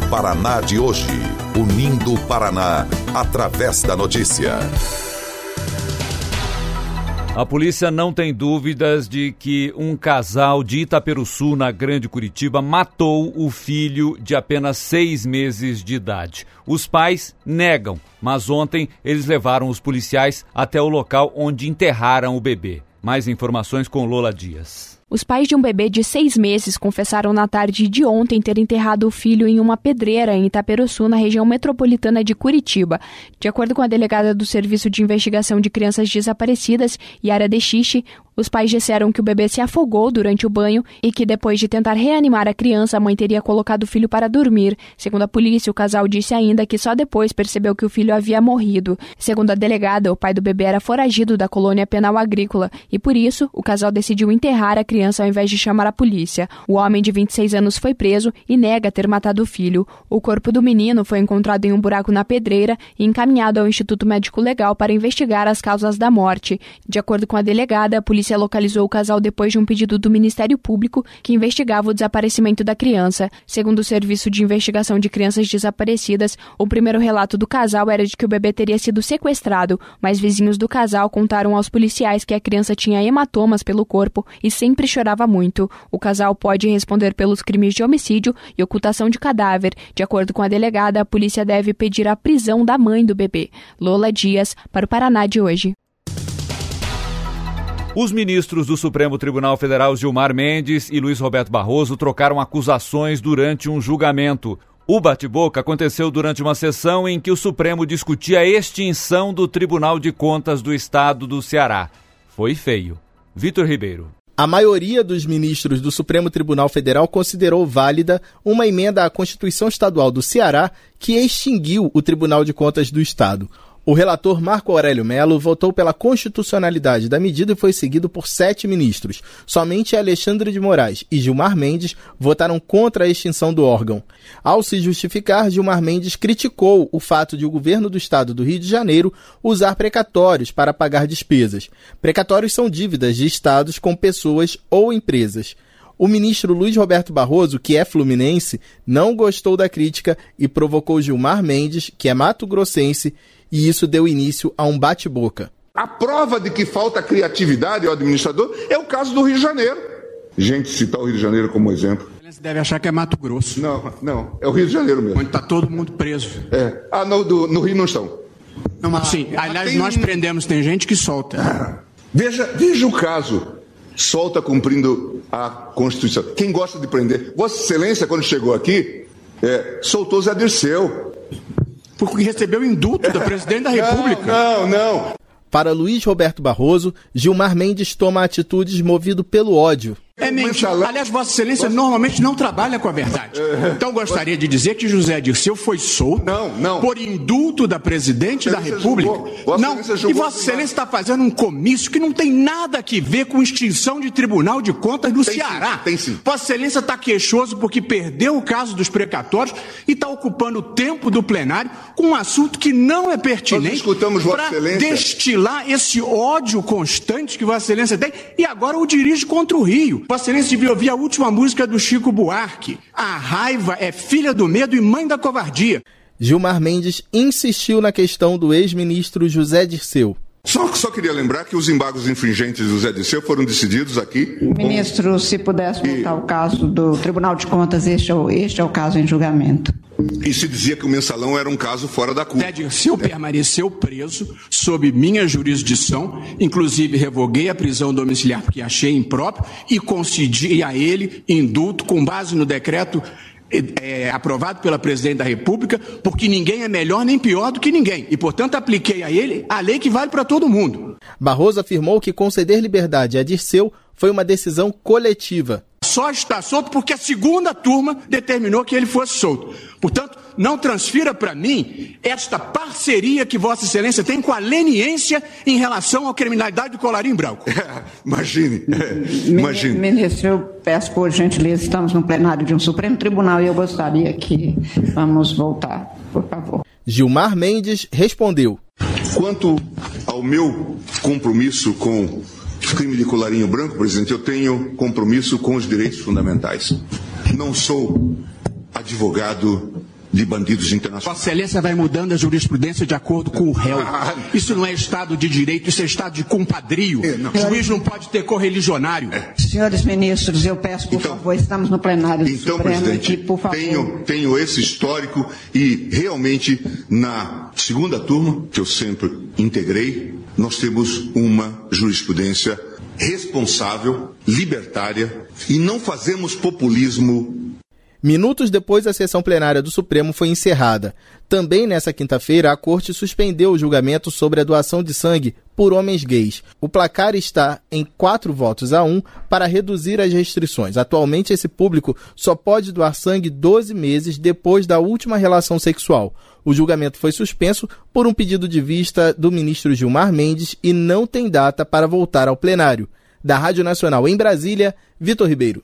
Paraná de hoje. Unindo o Paraná através da notícia. A polícia não tem dúvidas de que um casal de Itaperuçu, na Grande Curitiba, matou o filho de apenas 6 meses de idade. Os pais negam, mas ontem eles levaram os policiais até o local onde enterraram o bebê. Mais informações com Lola Dias. Os pais de um bebê de 6 meses confessaram na tarde de ontem ter enterrado o filho em uma pedreira em Itaperuçu, na região metropolitana de Curitiba. De acordo com a delegada do Serviço de Investigação de Crianças Desaparecidas, Yara Dechiche, os pais disseram que o bebê se afogou durante o banho e que depois de tentar reanimar a criança, a mãe teria colocado o filho para dormir. Segundo a polícia, o casal disse ainda que só depois percebeu que o filho havia morrido. Segundo a delegada, o pai do bebê era foragido da colônia penal agrícola e, por isso, o casal decidiu enterrar a criança ao invés de chamar a polícia. O homem de 26 anos foi preso e nega ter matado o filho. O corpo do menino foi encontrado em um buraco na pedreira e encaminhado ao Instituto Médico Legal para investigar as causas da morte. De acordo com a delegada, a polícia localizou o casal depois de um pedido do Ministério Público que investigava o desaparecimento da criança. Segundo o Serviço de Investigação de Crianças Desaparecidas, o primeiro relato do casal era de que o bebê teria sido sequestrado, mas vizinhos do casal contaram aos policiais que a criança tinha hematomas pelo corpo e sempre chorava muito. O casal pode responder pelos crimes de homicídio e ocultação de cadáver. De acordo com a delegada, a polícia deve pedir a prisão da mãe do bebê. Lola Dias, para o Paraná de hoje. Os ministros do Supremo Tribunal Federal Gilmar Mendes e Luiz Roberto Barroso trocaram acusações durante um julgamento. O bate-boca aconteceu durante uma sessão em que o Supremo discutia a extinção do Tribunal de Contas do Estado do Ceará. Foi feio. Vitor Ribeiro. A maioria dos ministros do Supremo Tribunal Federal considerou válida uma emenda à Constituição Estadual do Ceará que extinguiu o Tribunal de Contas do Estado. O relator Marco Aurélio Mello votou pela constitucionalidade da medida e foi seguido por 7 ministros. Somente Alexandre de Moraes e Gilmar Mendes votaram contra a extinção do órgão. Ao se justificar, Gilmar Mendes criticou o fato de o governo do estado do Rio de Janeiro usar precatórios para pagar despesas. Precatórios são dívidas de estados com pessoas ou empresas. O ministro Luiz Roberto Barroso, que é fluminense, não gostou da crítica e provocou Gilmar Mendes, que é mato-grossense, e isso deu início a um bate-boca. A prova de que falta criatividade ao administrador é o caso do Rio de Janeiro. Gente, citar o Rio de Janeiro como exemplo. Você deve achar que é Mato Grosso. Não, é o Rio de Janeiro mesmo. Onde está todo mundo preso. No Rio não estão. Não, mas sim, aliás, nós prendemos, tem gente que solta. Veja o caso. Solta cumprindo a Constituição. Quem gosta de prender? Vossa Excelência, quando chegou aqui, soltou Zé Dirceu. Porque recebeu indulto do presidente da República. Não. Para Luiz Roberto Barroso, Gilmar Mendes toma atitudes movido pelo ódio. É mentira. Aliás, Vossa Excelência normalmente não trabalha com a verdade. Então gostaria de dizer que José Dirceu foi solto por indulto da Presidente da República. E Vossa Excelência está fazendo um comício que não tem nada a ver com extinção de Tribunal de Contas do Ceará. Tem sim. Vossa Excelência está queixoso porque perdeu o caso dos precatórios e está ocupando o tempo do plenário com um assunto que não é pertinente para destilar esse ódio constante que Vossa Excelência tem e agora o dirige contra o Rio. Vossa Excelência devia ouvir a última música do Chico Buarque. A raiva é filha do medo e mãe da covardia. Gilmar Mendes insistiu na questão do ex-ministro José Dirceu. Só queria lembrar que os embargos infringentes do José Dirceu foram decididos aqui. Ministro, se pudesse voltar ao caso do Tribunal de Contas, este é o caso em julgamento. E se dizia que o mensalão era um caso fora da curva. Zé Dirceu permaneceu preso sob minha jurisdição, inclusive revoguei a prisão domiciliar porque achei impróprio e concedi a ele indulto com base no decreto aprovado pela Presidente da República, porque ninguém é melhor nem pior do que ninguém. E, portanto, apliquei a ele a lei que vale para todo mundo. Barroso afirmou que conceder liberdade a Dirceu foi uma decisão coletiva. Só está solto porque a segunda turma determinou que ele fosse solto. Portanto, não transfira para mim esta parceria que Vossa Excelência tem com a leniência em relação à criminalidade do colarinho branco. Imagine. Ministro, eu peço por gentileza, estamos no plenário de um Supremo Tribunal e eu gostaria que vamos voltar, por favor. Gilmar Mendes respondeu. Quanto ao meu compromisso com o crime de colarinho branco, presidente, eu tenho compromisso com os direitos fundamentais. Não sou advogado de bandidos internacionais. Vossa Excelência vai mudando a jurisprudência de acordo com o réu. Isso não é Estado de Direito, isso é Estado de compadrio. O juiz não pode ter correligionário. Senhores ministros, eu peço, por favor, estamos no plenário do Supremo. Presidente, aqui, por favor. tenho esse histórico e realmente na segunda turma, que eu sempre integrei, nós temos uma jurisprudência responsável, libertária e não fazemos populismo. Minutos depois, a sessão plenária do Supremo foi encerrada. Também nessa quinta-feira, a Corte suspendeu o julgamento sobre a doação de sangue por homens gays. O placar está em 4-1 para reduzir as restrições. Atualmente, esse público só pode doar sangue 12 meses depois da última relação sexual. O julgamento foi suspenso por um pedido de vista do ministro Gilmar Mendes e não tem data para voltar ao plenário. Da Rádio Nacional em Brasília, Vitor Ribeiro.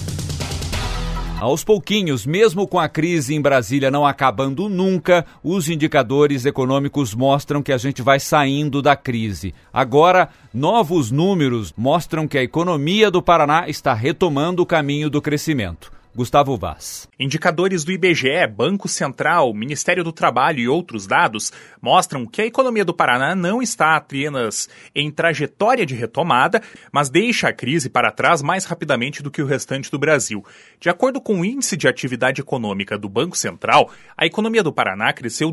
Aos pouquinhos, mesmo com a crise em Brasília não acabando nunca, os indicadores econômicos mostram que a gente vai saindo da crise. Agora, novos números mostram que a economia do Paraná está retomando o caminho do crescimento. Gustavo Vaz. Indicadores do IBGE, Banco Central, Ministério do Trabalho e outros dados mostram que a economia do Paraná não está apenas em trajetória de retomada, mas deixa a crise para trás mais rapidamente do que o restante do Brasil. De acordo com o Índice de Atividade Econômica do Banco Central, a economia do Paraná cresceu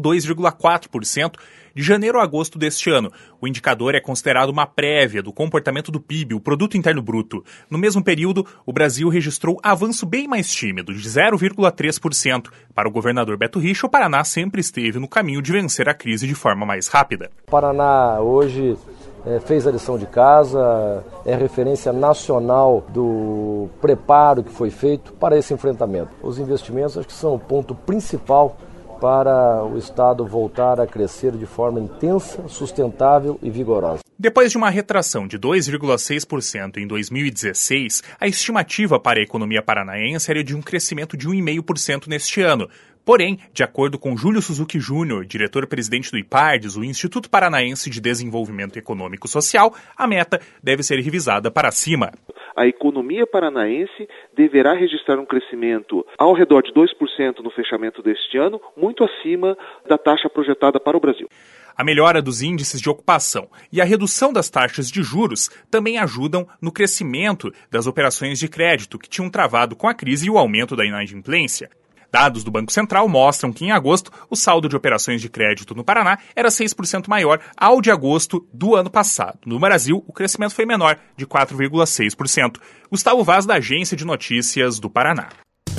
2,4% de janeiro a agosto deste ano. O indicador é considerado uma prévia do comportamento do PIB, o Produto Interno Bruto. No mesmo período, o Brasil registrou avanço bem mais tímido, de 0,3%. Para o governador Beto Richa, o Paraná sempre esteve no caminho de vencer a crise de forma mais rápida. O Paraná hoje fez a lição de casa, é referência nacional do preparo que foi feito para esse enfrentamento. Os investimentos acho que são o ponto principal para o Estado voltar a crescer de forma intensa, sustentável e vigorosa. Depois de uma retração de 2,6% em 2016, a estimativa para a economia paranaense era de um crescimento de 1,5% neste ano. Porém, de acordo com Júlio Suzuki Júnior, diretor-presidente do IPARDES, o Instituto Paranaense de Desenvolvimento Econômico e Social, a meta deve ser revisada para cima. A economia paranaense deverá registrar um crescimento ao redor de 2% no fechamento deste ano, muito acima da taxa projetada para o Brasil. A melhora dos índices de ocupação e a redução das taxas de juros também ajudam no crescimento das operações de crédito que tinham travado com a crise e o aumento da inadimplência. Dados do Banco Central mostram que em agosto o saldo de operações de crédito no Paraná era 6% maior ao de agosto do ano passado. No Brasil, o crescimento foi menor, de 4,6%. Gustavo Vaz, da Agência de Notícias do Paraná.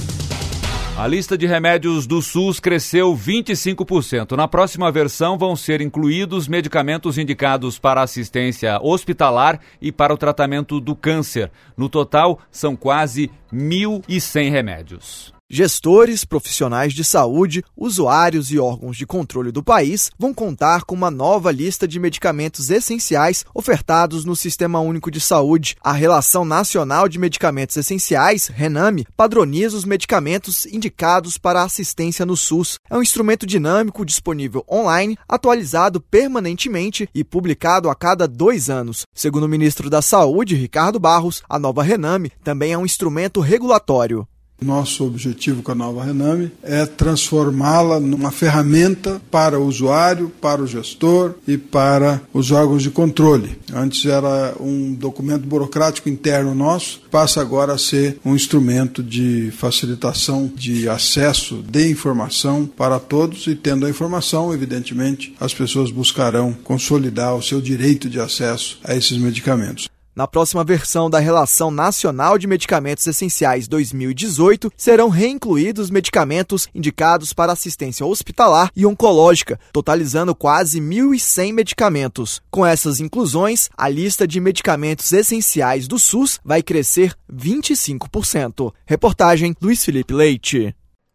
A lista de remédios do SUS cresceu 25%. Na próxima versão vão ser incluídos medicamentos indicados para assistência hospitalar e para o tratamento do câncer. No total, são quase 1.100 remédios. Gestores, profissionais de saúde, usuários e órgãos de controle do país vão contar com uma nova lista de medicamentos essenciais ofertados no Sistema Único de Saúde. A Relação Nacional de Medicamentos Essenciais, RENAME, padroniza os medicamentos indicados para assistência no SUS. É um instrumento dinâmico disponível online, atualizado permanentemente e publicado a cada 2 anos. Segundo o ministro da Saúde, Ricardo Barros, a nova RENAME também é um instrumento regulatório. Nosso objetivo com a nova RENAME é transformá-la numa ferramenta para o usuário, para o gestor e para os órgãos de controle. Antes era um documento burocrático interno nosso, passa agora a ser um instrumento de facilitação de acesso de informação para todos e, tendo a informação, evidentemente, as pessoas buscarão consolidar o seu direito de acesso a esses medicamentos. Na próxima versão da Relação Nacional de Medicamentos Essenciais 2018, serão reincluídos medicamentos indicados para assistência hospitalar e oncológica, totalizando quase 1.100 medicamentos. Com essas inclusões, a lista de medicamentos essenciais do SUS vai crescer 25%. Reportagem Luiz Felipe Leite.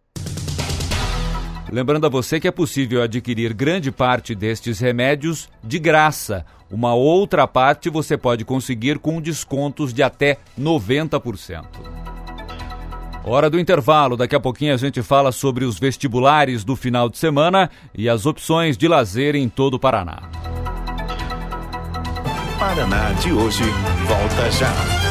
Lembrando a você que é possível adquirir grande parte destes remédios de graça. Uma outra parte você pode conseguir com descontos de até 90%. Hora do intervalo. Daqui a pouquinho a gente fala sobre os vestibulares do final de semana e as opções de lazer em todo o Paraná. Paraná de hoje volta já.